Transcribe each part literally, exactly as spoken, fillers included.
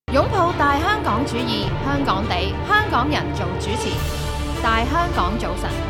擁抱大香港主義，香港地，香港人做主持。大香港早晨，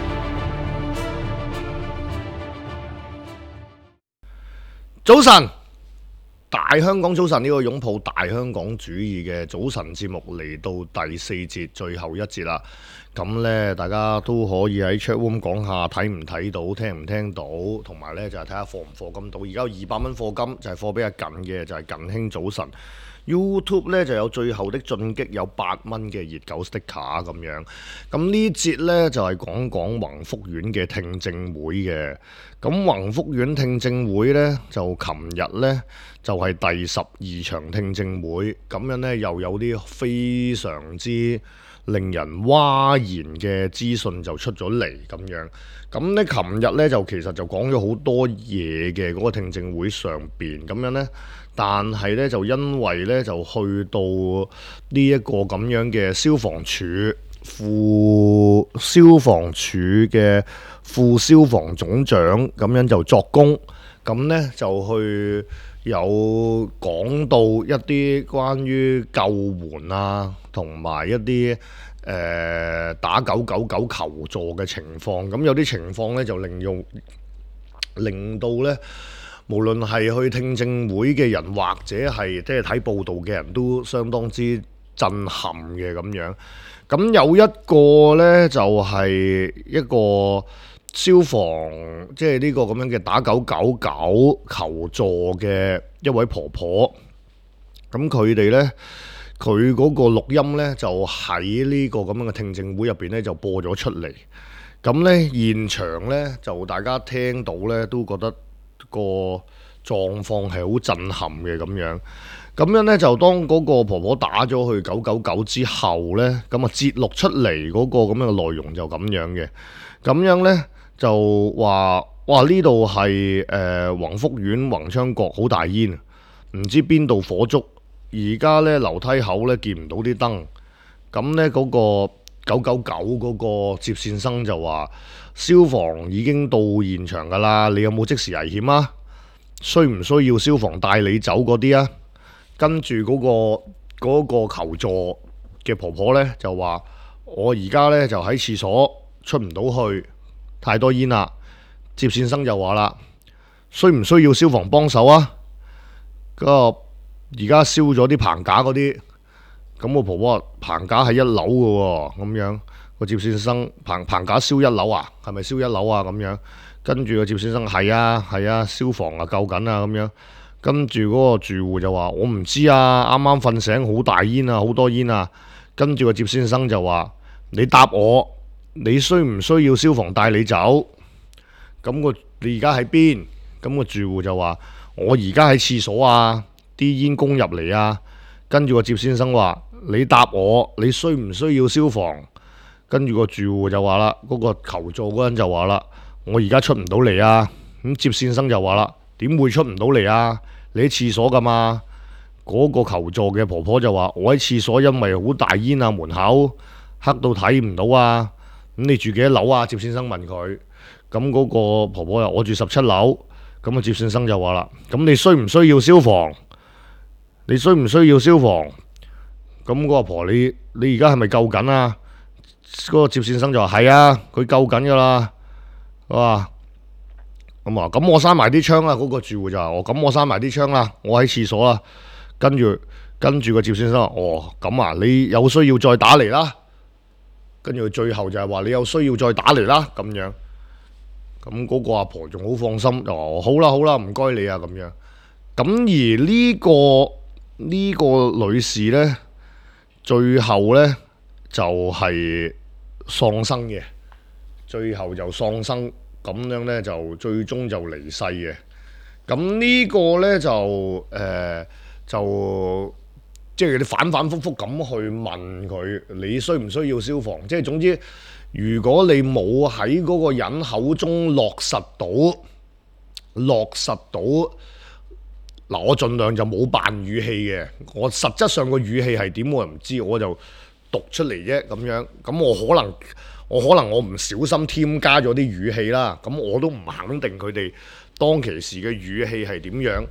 早晨，大香港早晨，呢個擁抱大香港主義嘅早晨節目嚟到第四節最後一節啦。咁呢，大家都可以喺 chat room 講下睇唔睇到，聽唔聽到，同埋呢就係睇下課唔課金到。而家有二百蚊課金，就係課俾阿近嘅，就係近興早晨。YouTube 咧就有最後的進擊，有八蚊嘅熱狗 sticker 咁樣。咁呢節呢，就係講講宏福苑嘅聽證會嘅。咁宏福苑聽證會呢，就琴日呢，就係第十二場聽證會，咁樣呢，又有啲非常之令人嘩然嘅資訊就出咗嚟咁樣。咁呢，琴日呢，就其實就講咗好多嘢嘅嗰個聽證會上邊咁樣呢。但係咧，就因為咧，就去到呢一個咁樣嘅消防處副消防處嘅副消防總長咁樣就作供，咁咧就去有講到一啲關於救援啊，同埋一啲誒、呃、打九九九求助嘅情況。咁有啲情況咧就令用令到咧。無論係去聽證會嘅人，或者係即係睇報道嘅人都相當之震撼嘅咁樣。咁有一個呢，就係一個消防，即係呢個咁樣嘅打九九九求助嘅一位婆婆。咁佢哋呢，佢嗰個錄音呢，就喺呢個咁樣嘅聽證會入邊呢，就播咗出嚟。咁呢，現場呢，就大家聽到呢，都覺得個狀況係好震撼嘅咁樣，咁樣呢，就當嗰個婆婆打咗去九九九之後呢，咁啊節錄出嚟嗰個咁樣嘅內容就咁樣嘅，咁樣呢，就話哇呢度係誒宏福苑宏昌閣好大煙，唔知邊度火燭，而家呢，樓梯口呢見唔到啲燈，咁呢，嗰個九九九嗰個接線生就話消防已經到現場㗎啦，你有冇即時危險啊？需唔需要消防帶你走嗰啲啊？跟住嗰個嗰個求助嘅婆婆呢，就話我而家呢，就喺廁所出唔到去，太多煙啦。接線生就話啦，需唔需要消防幫手啊？嗰個而家燒咗啲棚架嗰啲。咁個婆婆話棚架係一樓嘅喎，咁樣個接線生棚棚架燒一樓啊，係咪燒一樓啊？咁樣跟住個接線生係啊係啊，消防啊救緊啊咁樣，跟住嗰個住戶就話我唔知啊，啱啱瞓醒好大煙啊，好多煙啊，跟住個接線生就話你答我，你需唔需要消防帶你走？咁個你而家喺邊？咁個住戶就話我而家喺廁所啊，啲煙攻入嚟啊，跟住個接線生話。你答我，你需唔需要消防？跟住個住戶就話啦，嗰個求助嗰人就話啦，我而家出唔到嚟啊。咁接線生就話啦，點會出唔到嚟啊？你喺廁所噶嘛？嗰個求助嘅婆婆就話，我喺廁所，因為好大煙啊，門口黑到睇唔到啊。咁你住幾多樓啊？接線生問佢。咁嗰個婆婆又我住十七樓。咁啊接線生就話啦，咁你需唔需要消防？你需唔需要消防？咁嗰個阿婆，你你而家係咪救緊啊？嗰個接線生就話係啊，佢救緊噶啦。哇！咁啊，咁我閂埋啲窗啦。嗰個住戶就話：哦，咁我閂埋啲窗啦，我喺廁所啦。跟住跟住個接線生話：哦，咁啊，你有需要再打嚟啦。跟住佢最後就係話：你有需要再打嚟啦。咁樣，咁嗰個阿婆仲好放心，就話：哦，好啦好啦，唔該你啊。咁樣，咁而呢個呢個女士呢。最後呢，就係、是、喪生嘅，最後就喪生，咁樣呢，就最終就離世嘅。咁呢個呢，就誒、呃、就即係你反反覆覆咁去問佢，你需唔需要消防？即係總之，如果你冇喺嗰個人口中落實到落實到。嗱，我盡量就冇扮語氣嘅，我實質上個語氣係點我又唔知，我就讀出嚟啫咁樣。咁我可能我可能我唔小心添加咗啲語氣啦，咁我都唔肯定佢哋當其時嘅語氣係點樣。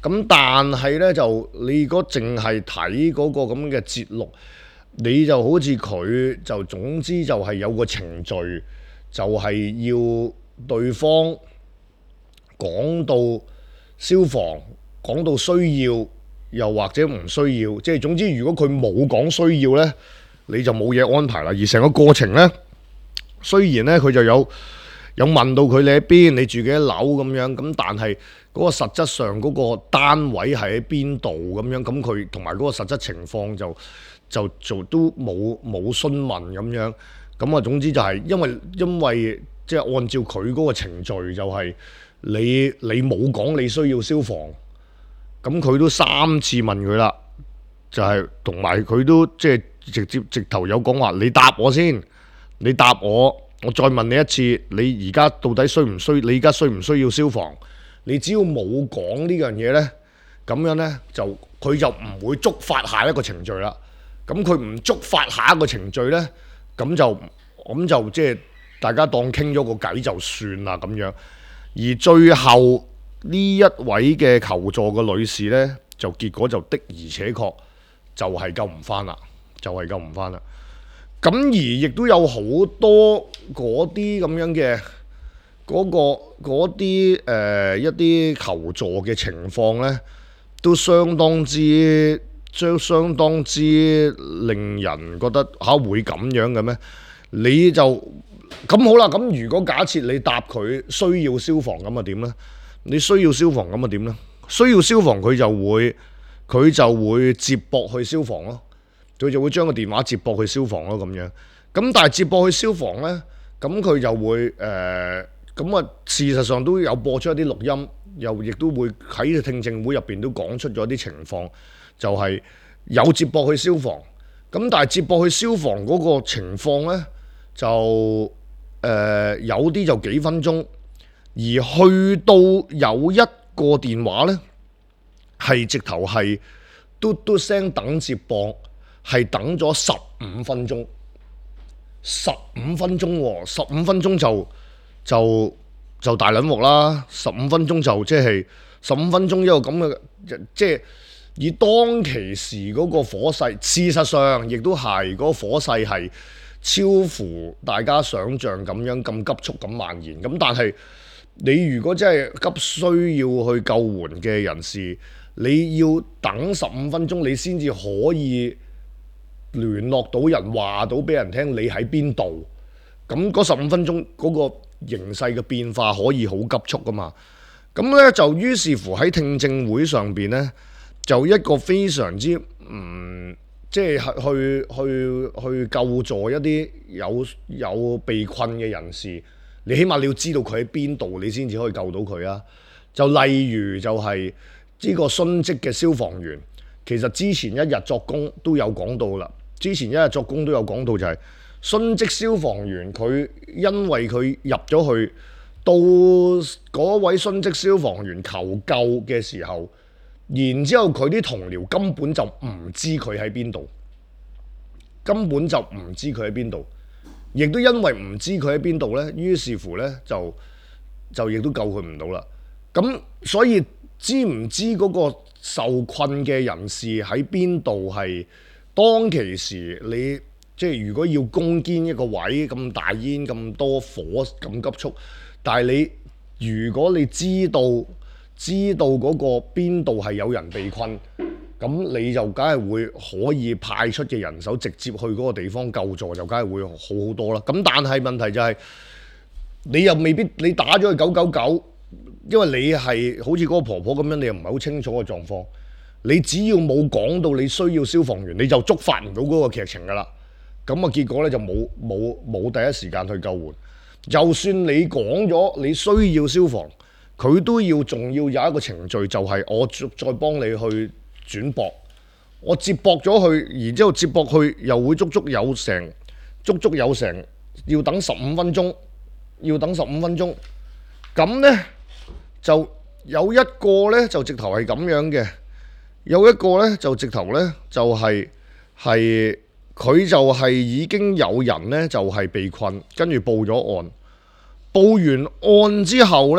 咁但係呢，就你如果淨係睇嗰個咁嘅節錄，你就好似佢就總之就係有個程序，就係要對方講到消防，講到需要，又或者唔需要，即係總之如果佢冇講需要呢，你就冇嘢安排啦。而成個過程呢，雖然呢，佢就有有問到佢你喺邊，你住幾多樓咁樣，咁但係嗰個實質上嗰個單位係喺邊度咁樣，咁佢同埋嗰個實質情況就就做都冇冇詢問咁樣，咁啊總之就係因為因為即係按照佢嗰個程序就係你你冇講你需要消防，咁佢都三次問佢啦，就係同埋佢都即係直接直頭有講話，你答我先，你答我，我再問你一次，你而家到底需唔需？你而家需唔需要消防？你只要冇講呢樣嘢呢，咁樣呢，就佢就唔會觸發下一個程序啦。咁佢唔觸發下一個程序呢，咁就咁就即係大家當傾咗個偈就算啦咁樣。而最後呢一位嘅求助嘅女士呢，就結果就的而且確就係救唔返啦，就係救唔返啦。咁而亦都有好多嗰啲咁樣嘅嗰、嗰個嗰啲誒一啲求助嘅情況呢，都相當之將相當之令人覺得嚇、啊、會咁樣嘅咩？你就咁好啦。咁如果假設你答佢需要消防咁啊點呢？你需要消防咁啊點呢？需要消防佢就會佢就會接駁去消防咯。佢就會將個電話接駁去消防咯咁樣。咁但係接駁去消防呢，咁佢就會誒咁啊。事實上都有播出一啲錄音，又亦都會喺聽證會入邊都講出咗啲情況，就係、是、有接駁去消防。咁但係接駁去消防嗰個情況呢，就誒、呃、有啲就幾分鐘，而去到有一個電話呢，係直頭係嘟嘟聲等接駁。係等咗十五分鐘，十五分鐘喎，十五分鐘就就就大撚鑊啦！十五分鐘就即係十五分鐘一個咁嘅，即係以當其時嗰個火勢，事實上亦都係嗰個火勢係超乎大家想像咁樣咁急速咁蔓延。咁但係你如果真係急需要去救援嘅人士，你要等十五分鐘，你先至可以聯絡到人，話到俾人聽你喺邊度，咁嗰十五分鐘嗰個形勢嘅變化可以好急速噶嘛。咁呢，就於是乎喺聽證會上邊呢，就一個非常之唔即係去去去救助一啲有有被困嘅人士，你起碼你要知道佢喺邊度，你先至可以救到佢啊。就例如就係呢個殉職嘅消防員，其實之前一日作供都有講到啦。之前一日作供都有講到，就係殉職消防員佢因為佢入咗去，到嗰位殉職消防員求救嘅時候，然之後佢啲同僚根本就唔知佢喺邊度，根本就唔知佢喺邊度，亦都因為唔知佢喺邊度呢，於是乎呢，就就亦都救佢唔到啦。咁所以知唔知嗰個受困嘅人士喺邊度係？當其時你即係如果要攻堅一個位，咁大煙咁多火咁急速，但係你如果你知道知道嗰個邊度係有人被困，咁你就梗係會可以派出嘅人手直接去嗰個地方救助，就梗係會好好多啦。咁但係問題就係、是、你又未必你打咗去九九九，因為你係好似嗰個婆婆咁樣，你又唔係好清楚個狀況。你只要冇講到你需要消防員，你就觸發唔到嗰個劇情噶啦。咁啊結果咧就冇冇冇第一時間去救援。就算你講咗你需要消防，佢都要仲要有一個程序，就係我再幫你去轉駁。我接駁咗去，然之後接駁去又會足足有成足足有成要等十五分鐘，要等十五分鐘。咁呢，就有一個呢，就直頭係咁樣嘅。有一個咧就直頭咧就係係佢就係已經有人咧就係被困，跟住報咗案，報完案之後咧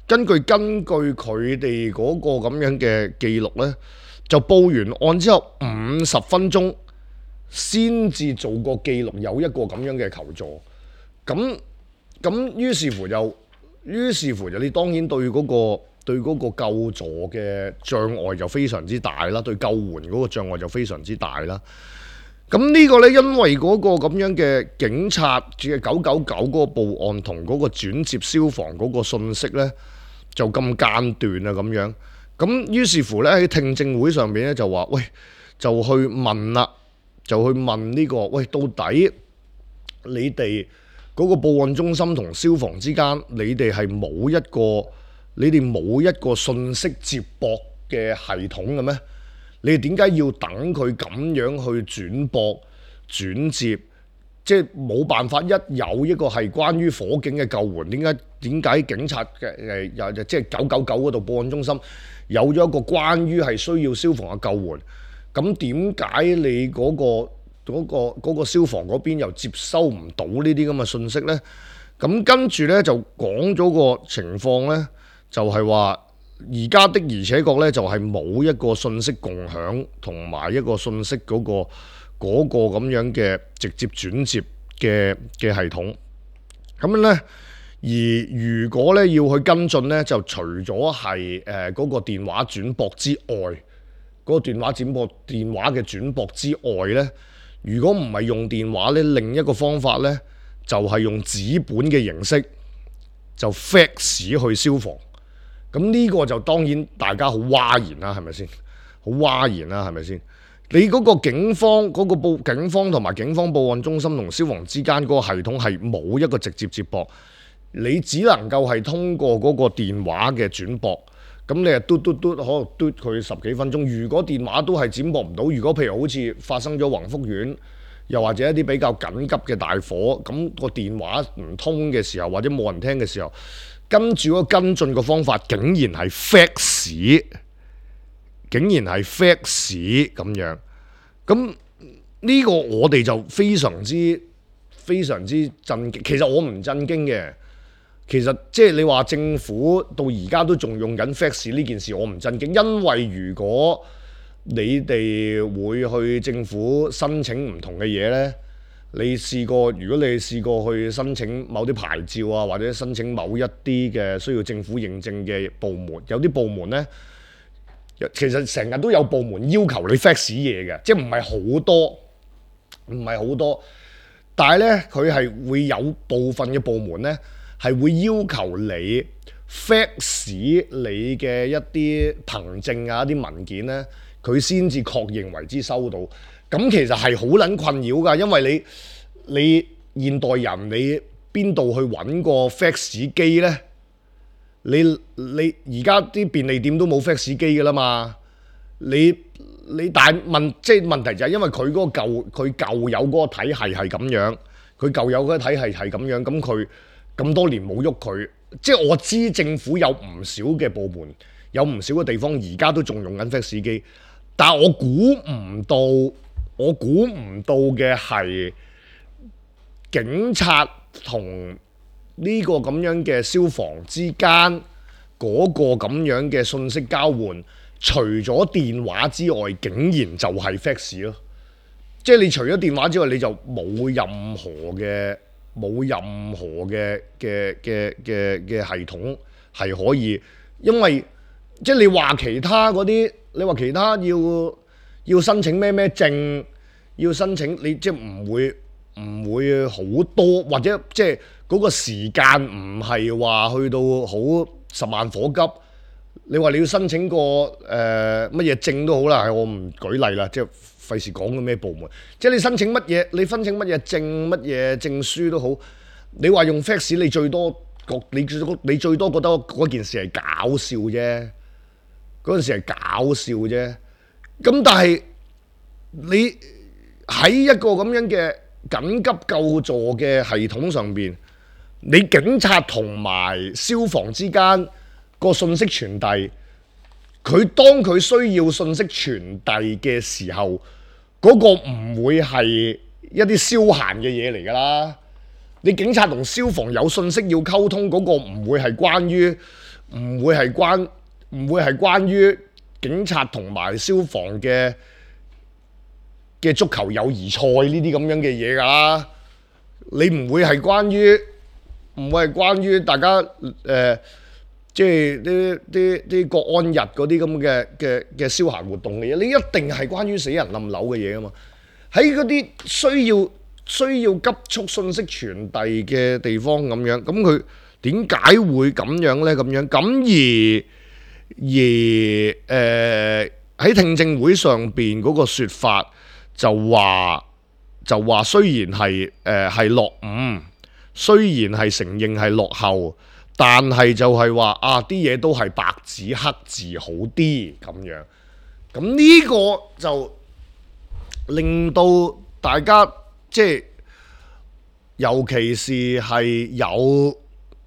根據根據佢哋嗰個咁樣嘅記錄呢，就報完案之後五十分鐘先至做個記錄，有一個咁樣嘅求助。咁咁於是乎就，於是乎就你當然對嗰個對嗰個救助嘅障礙就非常之大啦，對救援嗰個障礙就非常之大啦。咁呢個呢，因為嗰個咁樣嘅警察嘅九九九嗰個報案同嗰個轉接消防嗰個信息呢，就咁間斷啊咁樣。咁於是乎呢，喺聽證會上面呢，就話喂，就去問啦，就去問呢個喂，到底你哋嗰個報案中心同消防之間，你哋係冇一個你哋冇一個信息接駁嘅系統嘅咩？你哋點解要等佢咁樣去轉駁轉接？即係冇辦法，一有一個係關於火警嘅救援，點解點解警察嘅誒又即係九九九嗰度報案中心有咗一個關於係需要消防嘅救援？咁點解你嗰個嗰個嗰個消防嗰邊又接收唔到呢啲咁嘅信息呢？咁跟住呢，就講咗個情況呢，就係話而家的而且確呢，就係冇一個信息共享同埋一個信息嗰個嗰個咁樣嘅直接轉接嘅嘅系統。咁樣呢，而如果呢要去跟進呢，就除咗係誒嗰個電話轉駁之外，嗰個電話轉駁電話嘅轉駁之外呢，如果唔係用電話呢，另一個方法呢，就係用紙本嘅形式，就 fax 去消防。咁呢個就當然大家好嘩然啦，係咪先？好嘩然啦，係咪先？你嗰個警方嗰個報警方同埋警方報案中心同消防之間嗰個系統係冇一個直接接駁，你只能夠係通過嗰個電話嘅轉駁。咁你係嘟嘟嘟，可能嘟佢十幾分鐘。如果電話都係轉駁唔到，如果譬如好似發生咗宏福苑，又或者一啲比較緊急嘅大火，咁個電話唔通嘅時候，或者冇人聽嘅時候，跟住嗰個跟進嘅方法竟然係 fax， 竟然係 fax 咁樣。咁呢個我哋就非常之非常之震驚。其實我唔震驚嘅。其實即係你話政府到而家都仲用緊 fax 呢件事，我唔震驚，因為如果你哋會去政府申請唔同嘅嘢呢，你試過如果你試過去申請某啲牌照啊，或者申請某一啲嘅需要政府認證嘅部門，有啲部門呢，其實成日都有部門要求你 fax 嘢嘅，即係唔係好多，唔係好多，但係呢，佢係會有部分嘅部門呢，係會要求你 fax 你嘅一啲憑證啊、一啲文件呢，佢先至確認為之收到。咁其實係好撚困擾㗎，因為你你現代人你邊度去揾個 fax 機呢？你你而家啲便利店都冇 fax 機㗎啦嘛。你你但係問即係問題就係因為佢嗰個舊佢舊有嗰個體系係咁樣，佢舊有嗰個體系係咁樣，咁佢咁多年冇喐佢，即係我知政府有唔少嘅部門，有唔少嘅地方而家都仲用緊 fax 機，但係我估唔到，我估唔到嘅係警察同呢個咁樣嘅消防之間嗰個咁樣嘅信息交換，除咗電話之外，竟然就係 fax 咯。即係你除咗電話之外，你就冇任何嘅冇任何嘅嘅嘅嘅嘅系統係可以，因為即係你話其他嗰啲，你話其他要要申請咩咩證，要申請你即係唔會唔會好多，或者即係嗰個時間唔係話去到好十萬火急。你話你要申請個誒乜嘢證都好啦，我唔舉例啦，即係費事講嘅咩部門。即係你申請乜嘢，你申請乜嘢證乜嘢證書都好，你話用 fax， 你最多覺你你最多覺得嗰件事係搞笑啫，嗰陣時係搞笑啫。咁但係你喺一個咁樣嘅緊急救助嘅系統上邊，你警察同埋消防之間個信息傳遞，佢當佢需要信息傳遞嘅時候，嗰個唔會係一啲消閒嘅嘢嚟㗎啦。你警察同消防有信息要溝通，嗰個唔會係關於唔會係關唔會係關於警察同埋消防嘅嘅足球友誼賽呢啲咁樣嘅嘢㗎啦。你唔會係關於唔會係關於大家誒、呃，即係啲啲啲國安日嗰啲咁嘅嘅嘅消閒活動嘅嘢，你一定係關於死人冧樓嘅嘢啊嘛。喺嗰啲需要需要急速信息傳遞嘅地方咁樣，咁佢點解會咁樣呢？咁樣咁而而誒喺聽證會上邊嗰個説法就話就話雖然係誒係落伍，雖然係承認係落後，但係就係話啊啲嘢都係白紙黑字好啲咁樣。咁呢個就令到大家即係，尤其是係有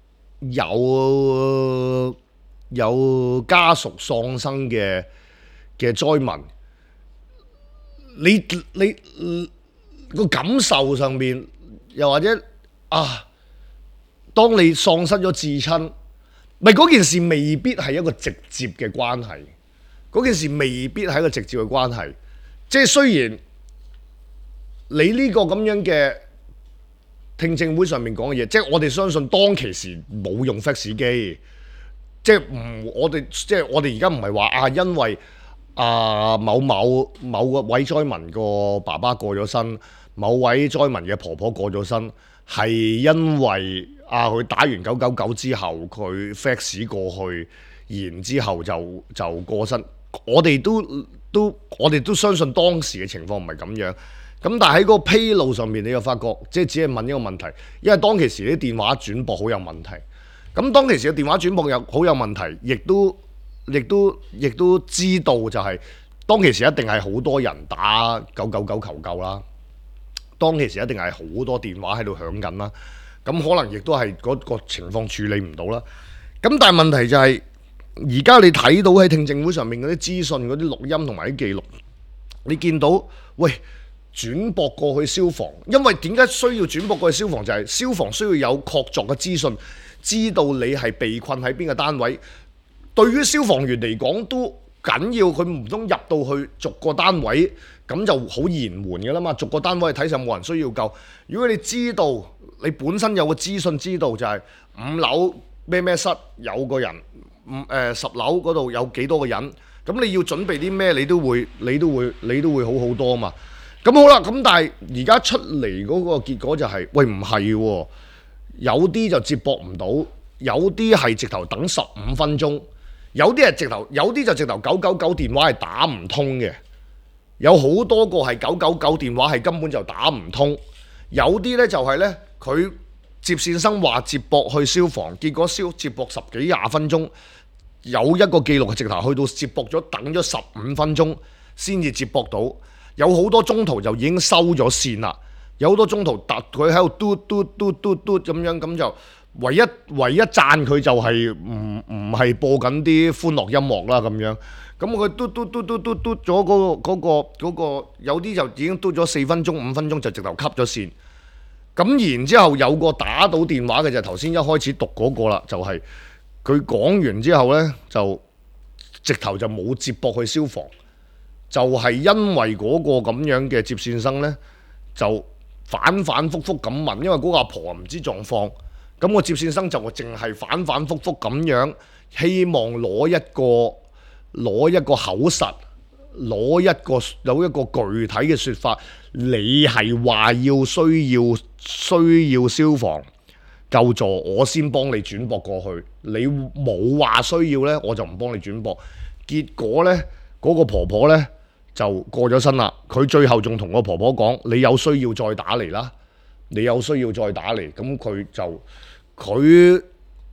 有有家屬喪生嘅嘅災民，你你個感受上面，又或者啊，當你喪失咗至親，咪嗰件事未必係一個直接嘅關係，嗰件事未必係一個直接嘅關係，即係雖然。你呢個咁樣嘅聽證會上面講嘅嘢，即係我哋相信當其時冇用 fax 機，即係唔我哋即係我哋而家唔係話啊，因為啊某某某個位災民個爸爸過咗身，某位災民嘅婆婆過咗身，係因為啊佢打完九九九之後佢 fax 過去，然之後就就過身。我哋都都我哋都相信當時嘅情況唔係咁樣。咁但係喺嗰個披露上面，你又發覺即係只係問一個問題，因為當其時啲電話轉駁好有問題。咁當其時嘅電話轉駁有好有問題，亦都亦都亦都知道就係、是、當其時一定係好多人打九九九求救啦。當其時一定係好多電話喺度響緊啦。咁可能亦都係嗰個情況處理唔到啦。咁但係問題就係而家你睇到喺聽證會上面嗰啲資訊、嗰啲錄音同埋啲記錄，你見到喂。轉駁過去消防，因為點解需要轉駁過去消防？就係、是、消防需要有確鑿嘅資訊，知道你係被困喺邊個單位。對於消防員嚟講都緊要，佢唔通入到去逐個單位，咁就好嚴緩嘅啦嘛。逐個單位睇上冇人需要救。如果你知道你本身有個資訊，知道就係五樓咩咩室有個人，五誒十樓嗰度有幾多個人，咁你要準備啲咩？你都會你都會你都會好好多嘛。咁好啦，咁但係而家出嚟嗰個結果就係、是，喂唔係喎，有啲就接駁唔到，有啲係直頭等十五分鐘，有啲係直頭，有啲就直頭九九九電話係打唔通嘅，有好多個係九九九電話係根本就打唔通，有啲呢就係呢，佢接線生話接駁去消防，結果消接駁十幾廿分鐘，有一個記錄係直頭去到接駁咗等咗十五分鐘先至接駁到。有好多中途就已經收咗線啦，有好多中途突佢喺度嘟嘟嘟嘟嘟咁樣，咁就唯一唯一讚佢就係唔唔係播緊啲歡樂音樂啦咁樣，咁佢嘟嘟嘟嘟嘟嘟咗嗰個嗰個嗰個，有啲就已經嘟咗四分鐘五分鐘就直頭吸咗線，咁然之後有個打到電話嘅就頭先一開始讀嗰個啦，就係佢講完之後呢，就直頭就冇接駁去消防。就係因為嗰個咁樣嘅接線生呢，就反反覆覆咁問，因為嗰個阿婆唔知狀況，咁個接線生就淨係反反覆覆咁樣，希望攞一個攞一個口實，攞一個有一個具體嘅説法，你係話要需要需要消防救助，我先幫你轉駁過去。你冇話需要呢，我就唔幫你轉駁。結果呢，嗰個婆婆呢，就過咗身啦，佢最後仲同個婆婆講：你有需要再打嚟啦，你有需要再打嚟。咁佢就佢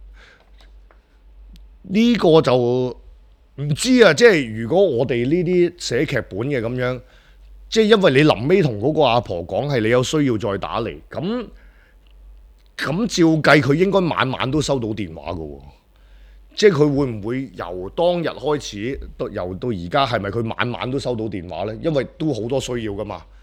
呢個就唔知啊。即係如果我哋呢啲寫劇本嘅咁樣，即係因為你臨尾同嗰個阿婆講係你有需要再打嚟，咁咁照計佢應該晚晚都收到電話㗎喎。即係佢會唔會由當日開始，由到而家係咪佢晚晚都收到電話呢？因為都好多需要㗎嘛。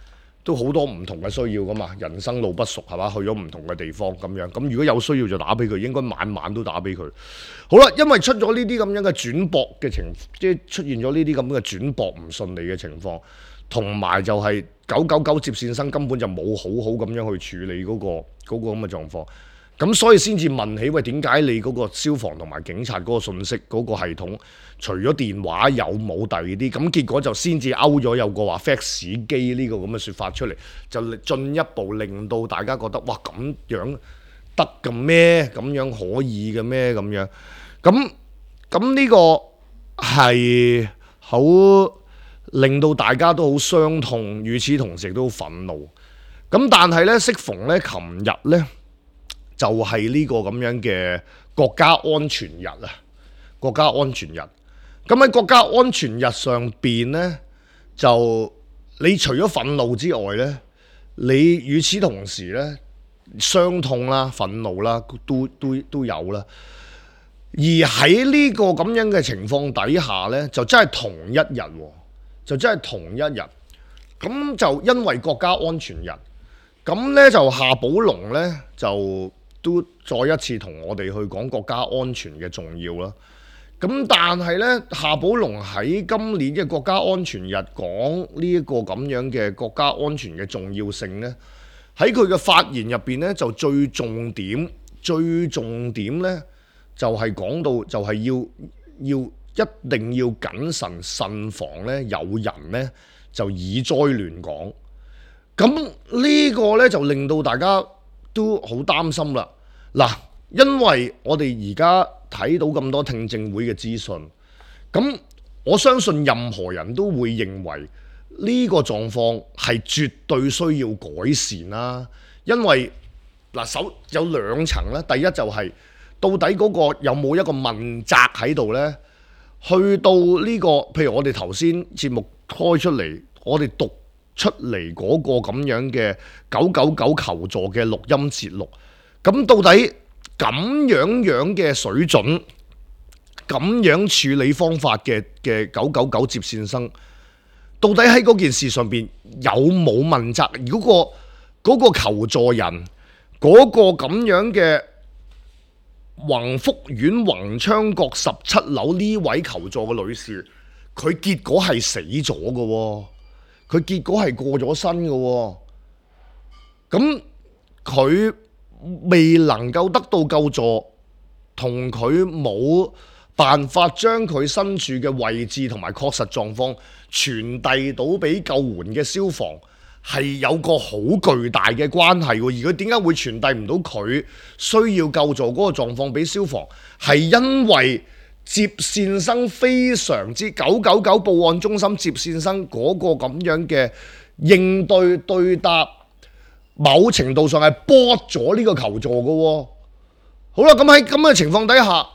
都好多唔同嘅需要噶嘛，人生路不熟係嘛，去咗唔同嘅地方咁樣，咁如果有需要就打俾佢，應該晚晚都打俾佢。好啦，因為出咗呢啲咁樣嘅轉駁嘅情，即係出現咗呢啲咁嘅轉駁唔順利嘅情況，同埋就係九九九接線生根本就冇好好咁樣去處理嗰個嗰個咁嘅狀況。咁所以先至問起，喂，點解你嗰個消防同埋警察嗰個信息嗰個系統，除咗電話有冇第二啲？咁結果就先至勾咗有個話 fax 機呢個咁嘅説法出嚟，就進一步令到大家覺得，哇，咁樣得嘅咩？咁樣可以嘅咩？咁樣咁咁呢個係好令到大家都好傷痛，與此同時都好憤怒。咁但係呢，適逢呢，琴日呢。就係呢個咁樣嘅國家安全日啊！國家安全日，咁喺國家安全日上邊呢，就你除咗憤怒之外呢，你與此同時呢，傷痛啦、憤怒啦，都都都有啦。而喺呢個咁樣嘅情況底下呢，就真係同一日，就真係同一日。咁就因為國家安全日，咁呢就夏寶龍呢，就都再一次同我哋去講國家安全嘅重要啦。咁但係呢，夏寶龍喺今年嘅國家安全日講呢一個咁樣嘅國家安全嘅重要性呢，喺佢嘅發言入邊呢，就最重點、最重點呢，就係講到就係要要一定要謹慎慎防呢，有人呢就以災亂港。咁呢個呢，就令到大家都好擔心啦。嗱，因為我哋而家睇到咁多聽證會嘅資訊，咁我相信任何人都會認為呢個狀況係絕對需要改善啦。因為嗱，首有兩層咧，第一就係到底嗰個有冇一個問責喺度呢？去到呢個，譬如我哋頭先節目開出嚟，我哋讀出嚟嗰個咁樣嘅九九九求助嘅錄音節錄，咁到底咁樣樣嘅水準，咁樣處理方法嘅嘅九九九接線生，到底喺嗰件事上邊有冇問責？如果個嗰個求助人嗰個咁樣嘅宏福苑宏昌閣十七樓呢位求助嘅女士，佢結果係死咗嘅喎。佢結果係過咗身嘅喎，咁佢未能夠得到救助，同佢冇辦法將佢身處嘅位置同埋確實狀況傳遞到俾救援嘅消防，係有個好巨大嘅關係喎。而佢點解會傳遞唔到佢需要救助嗰個狀況俾消防？係因為接線生非常之九九九報案中心接線生嗰個咁樣嘅應對對答，某程度上係剝咗呢個求助嘅喎。好啦，咁喺咁嘅情況底下，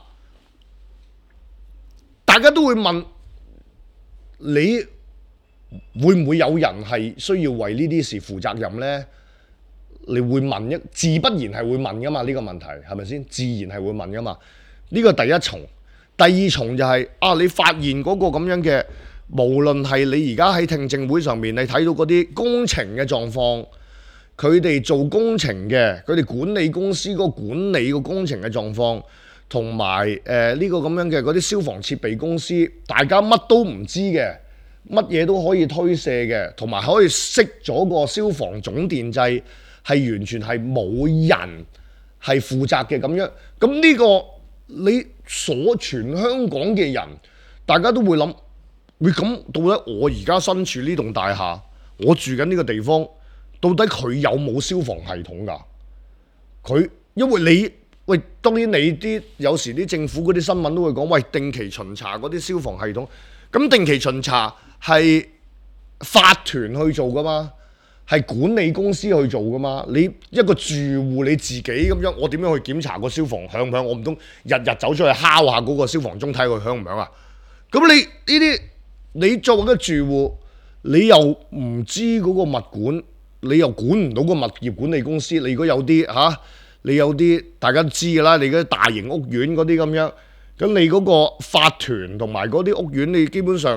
大家都會問，你會唔會有人係需要為呢啲事負責任呢？你會問一自不然係會問噶嘛？呢個問題係咪先？自然係會問噶嘛？呢個第一重。第二重就係、是、啊，你發現嗰個咁樣嘅，無論係你而家喺聽證會上面，你睇到嗰啲工程嘅狀況，佢哋做工程嘅，佢哋管理公司嗰個管理個工程嘅狀況，同埋誒呢個咁樣嘅嗰啲消防設備公司，大家乜都唔知嘅，乜嘢都可以推卸嘅，同埋可以熄咗個消防總電掣，係完全係冇人係負責嘅咁樣。咁呢個你所全香港嘅人，大家都會諗，喂，咁到底我而家身處呢棟大廈，我住緊呢個地方，到底佢有冇消防系統㗎？佢因為你喂，當然你啲有時啲政府嗰啲新聞都會講，喂，定期巡查嗰啲消防系統，咁定期巡查係法團去做㗎嘛？係管理公司去做噶嘛？你一個住戶你自己咁樣，我點樣去檢查個消防響唔響？我唔通日日走出去敲下嗰個消防鐘睇佢響唔響啊？咁你呢啲你作為一個住戶，你又唔知嗰個物管，你又管唔到個物業管理公司。你如果有啲嚇、啊，你有啲大家都知㗎啦，你嗰啲大型屋苑嗰啲咁樣，咁你嗰個法團同埋嗰啲屋苑，你基本上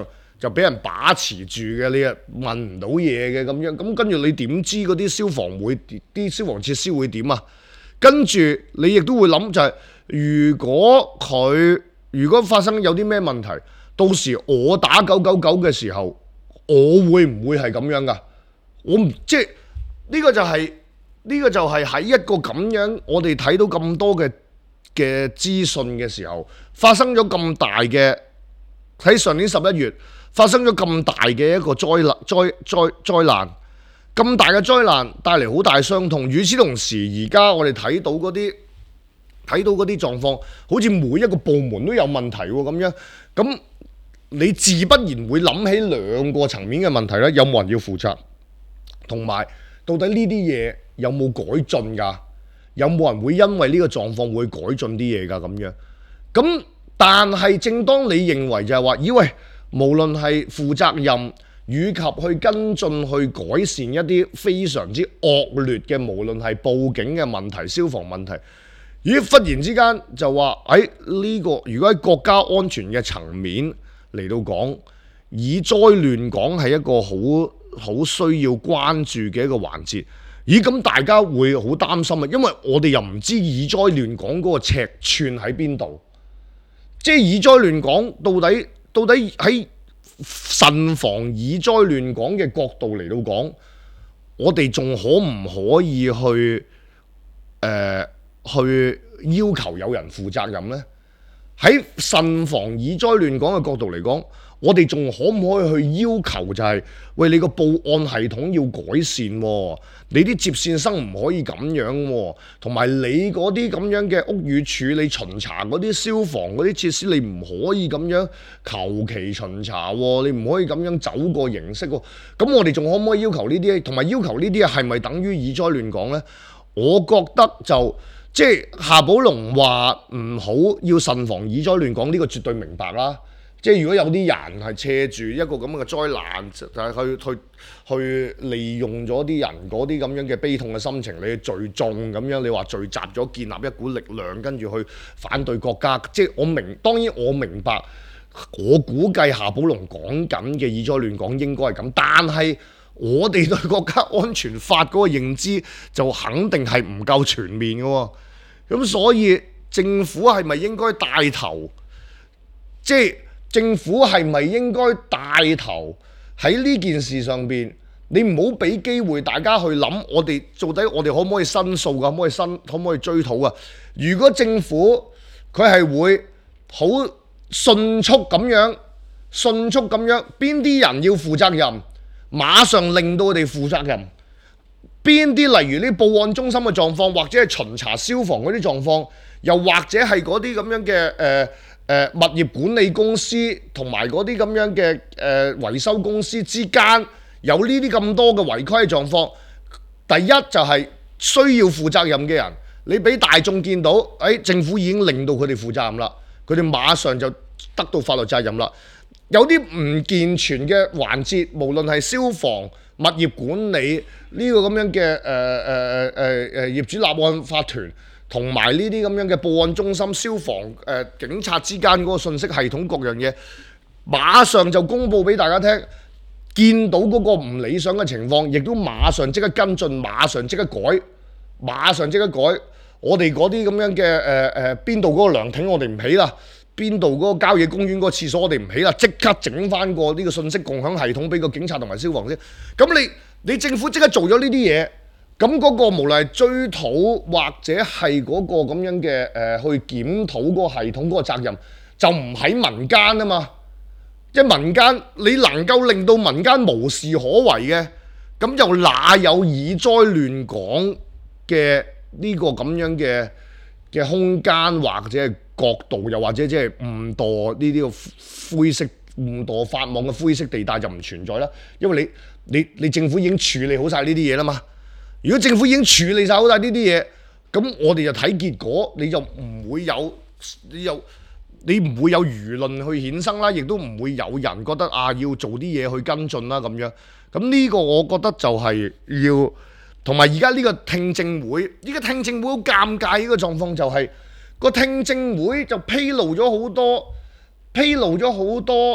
就俾人把持住嘅，你又問唔到嘢嘅咁樣，咁跟住你點知嗰啲消防會啲消防設施會點啊？跟住你亦都會諗就係、是，如果佢如果發生有啲咩問題，到時我打九九九嘅時候，我會唔會係咁樣噶？我唔即係呢個就係、是、呢、這個就係喺一個咁樣，我哋睇到咁多嘅嘅資訊嘅時候，發生咗咁大嘅喺上年十一月發生咗咁大嘅一個災難災災災難，咁大嘅災難帶嚟好大傷痛。與此同時，而家我哋睇到嗰啲睇到嗰啲狀況，好似每一個部門都有問題喎咁樣。咁你自不然會諗起兩個層面嘅問題咧，有冇人要負責？同埋到底呢啲嘢有冇改進㗎？有冇人會因為呢個狀況會改進啲嘢㗎？咁樣咁，但係正當你認為就係話，咦喂，無論係負責任以及去跟進去改善一啲非常之惡劣嘅，無論係報警嘅問題、消防問題，咦忽然之間就話，誒呢個如果喺國家安全嘅層面嚟到講，以災亂港係一個好好需要關注嘅一個環節。咦咁大家會好擔心啊，因為我哋又唔知以災亂港嗰個尺寸喺邊度，即係以災亂港到底到底喺慎防以災亂港嘅角度嚟到講，我哋仲可唔可以去誒、呃、去要求有人負責任呢？喺慎防以災亂港嘅角度嚟講，我哋仲可唔可以去要求就係、是，喂你個報案系統要改善喎，你啲接線生唔可以咁樣喎，同埋你嗰啲咁樣嘅屋宇署，你巡查嗰啲消防嗰啲設施，你唔可以咁樣求其巡查喎，你唔可以咁樣走個形式喎。咁我哋仲可唔可以要求呢啲？同埋要求呢啲係咪等於以災亂港呢？我覺得就即係夏寶龍話唔好要慎防以災亂港，呢個絕對明白啦。即係如果有啲人係借住一個咁嘅災難，就係去去去利用咗啲人嗰啲咁樣嘅悲痛嘅心情，你去聚眾咁樣，你話聚集咗建立一股力量，跟住去反對國家。即係我明，當然我明白，我估計夏寶龍講緊嘅以災亂港應該係咁，但係我哋對國家安全法嗰個認知就肯定係唔夠全面嘅喎。咁所以政府係咪應該帶頭？即係政府係咪應該帶頭喺呢件事上邊？你唔好俾機會大家去諗，我哋到底我哋可唔可以申訴㗎？可唔可以申？可唔可以追討啊？如果政府佢係會好迅速咁樣、迅速咁樣，邊啲人要負責任，馬上令到佢哋負責任。邊啲例如呢報案中心嘅狀況，或者係巡查消防嗰啲狀況，又或者係嗰啲咁樣嘅誒。呃誒、呃、物業管理公司同埋嗰啲咁樣嘅誒、呃、維修公司之間有呢啲咁多嘅違規狀況，第一就係需要負責任嘅人，你俾大眾見到，誒、哎、政府已經令到佢哋負責任啦，佢哋馬上就得到法律責任啦。有啲唔健全嘅環節，無論係消防、物業管理呢、這個咁樣嘅誒誒誒誒誒業主立案法團。同埋呢啲咁樣嘅報案中心、消防、誒、呃、警察之間嗰個信息系統各樣嘢，馬上就公佈俾大家聽。見到嗰個唔理想嘅情況，亦都馬上即刻跟進，馬上即刻改，馬上即刻改。我哋嗰啲咁樣嘅誒誒邊度嗰個涼亭我哋唔起啦，邊度嗰個郊野公園嗰個廁所我哋唔起啦，即刻整翻個呢個信息共享系統俾個警察同埋消防先。咁你你政府即刻做咗呢啲嘢。咁嗰個無論係追討或者係嗰個咁樣嘅誒、呃、去檢討嗰個系統嗰個責任，就唔喺民間啊嘛。即係民間你能夠令到民間無事可為嘅，咁又哪有以災亂港嘅呢個咁樣嘅嘅空間或者係角度，又或者即係誤墮呢啲個灰色誤墮法網嘅灰色地帶就唔存在啦。因為你你你政府已經處理好晒呢啲嘢啦嘛。如果政府已經處理晒好晒呢啲嘢，咁我哋就睇結果，你就唔會有，你又你唔會有輿論去衍生啦，亦都唔會有人覺得啊要做啲嘢去跟進啦咁樣。咁呢個我覺得就係要，同埋而家呢個聽證會，呢個聽證會好尷尬呢個狀況就係個聽證會就披露咗好多，披露咗好多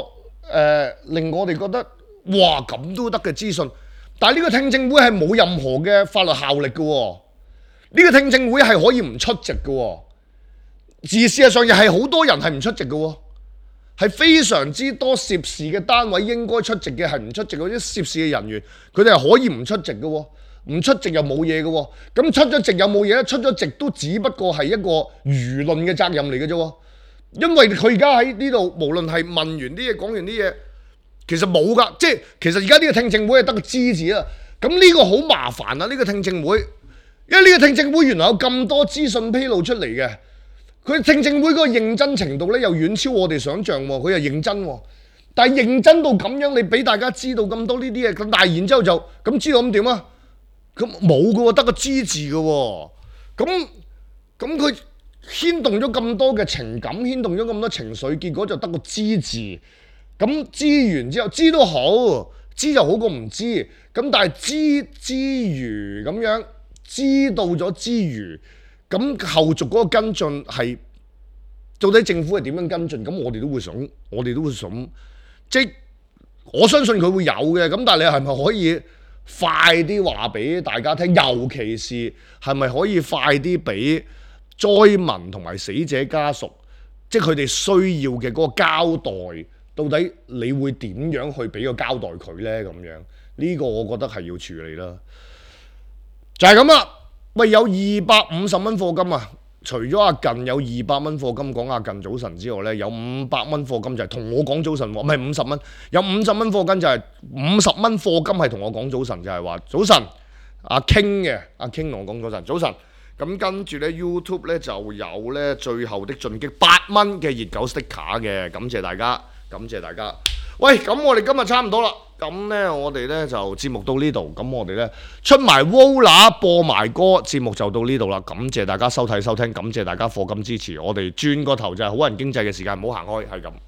呃、令我哋覺得哇咁都得嘅資訊，但係呢個聽證會係冇任何嘅法律效力嘅喎，呢、這個聽證會係可以唔出席嘅喎，而事實上又係好多人係唔出席嘅喎，係非常之多涉事嘅單位應該出席嘅係唔出席，嗰啲涉事嘅人員佢哋係可以唔出席嘅喎，唔出席又冇嘢嘅喎，咁出咗席有冇嘢咧？出咗席都只不過係一個輿論嘅責任嚟嘅啫喎。因為佢而家喺呢度，無論係問完啲嘢，講完啲嘢，其實冇噶，即係其實而家呢個聽證會係得個知字啦。咁呢個好麻煩啊！呢個聽證會，因為呢個聽證會原來有咁多資訊披露出嚟嘅，佢聽證會嗰個認真程度咧又遠超我哋想象喎。佢又認真喎，但係認真到咁樣，你俾大家知道咁多呢啲嘢，咁但係然之後就咁知道咁點啊？咁冇噶喎，得個知字噶喎，咁咁佢。牽動咗咁多嘅情感，牽動咗咁多情緒，結果就得個知字。咁知完之後，知都好，知就好過唔知。咁但係知之餘咁樣，知道咗之餘，咁後續嗰個跟進係到底政府係點樣跟進？咁我哋都會想，我哋都會想，即係我相信佢會有嘅。咁但係你係咪可以快啲話俾大家聽？尤其是係咪可以快啲俾災民同埋死者家屬，即係佢哋需要嘅嗰個交代，到底你會點樣去俾個交代佢呢？咁樣呢個我覺得係要處理啦。就係咁啦。喂，有二百五十蚊課金啊！除咗阿近有二百蚊課金講阿近早晨之外呢，有五百蚊課金就係同我講早晨喎，唔係五十蚊，有五十蚊課金就係五十蚊課金係同我講早晨，就係話早晨阿 King 嘅阿 King 同我講早晨早晨。咁跟住咧 YouTube 咧就有咧最後的進擊八蚊嘅熱狗 sticker 嘅，感謝大家，感謝大家。喂，咁我哋今日差唔多啦，咁咧我哋咧就節目到呢度，咁我哋咧出埋 Wola 播埋歌，節目就到呢度啦。感謝大家收睇收聽，感謝大家課金支持，我哋轉個頭就係好人經濟嘅時間，唔好行開，係咁。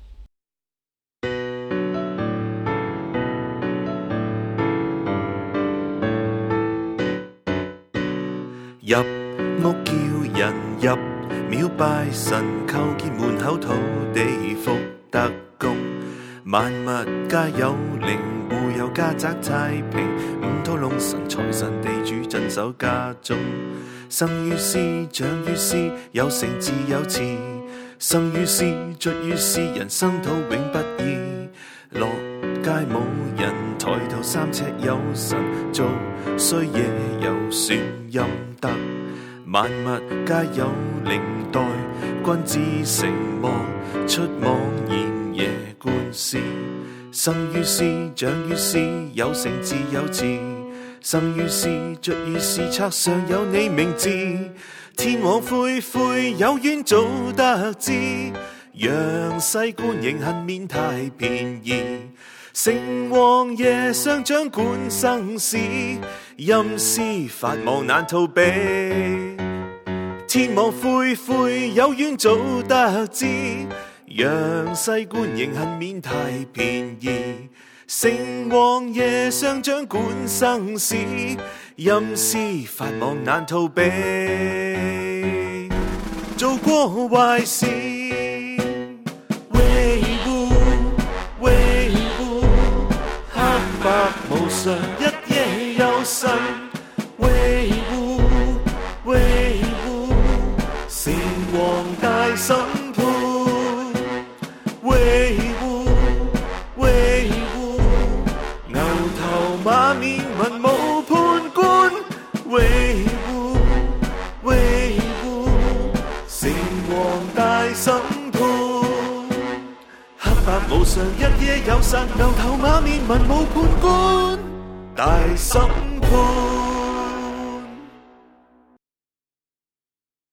入屋叫人入廟拜神，叩見門口土地福德公，萬物皆有靈，戶有家宅太平，五土龍神財神地主鎮守家中，生於斯長於斯，有成自有次，生於斯卒於斯，人生土永不易，落街冇人，抬頭三尺有神，做衰嘢又算陰德，萬物皆有靈，待君子成魔，出妄言夜觀思，生於斯長於斯，有成自有次，生於斯卒於斯，冊上有你名字，天網恢恢，有冤早得知，陽世官刑恨免太便宜，成王爺相掌管生死，陰司法網難逃避，天網恢恢，有冤早得知，陽世官刑恨免太便宜，成王爺相掌管生死，陰司法網難逃避，做過壞事白無常，一夜有神維護維護，成王大審判維護維護，牛頭馬面文武判官維護維護，成王大審無常，一夜有神，牛頭馬面文武判官大審判。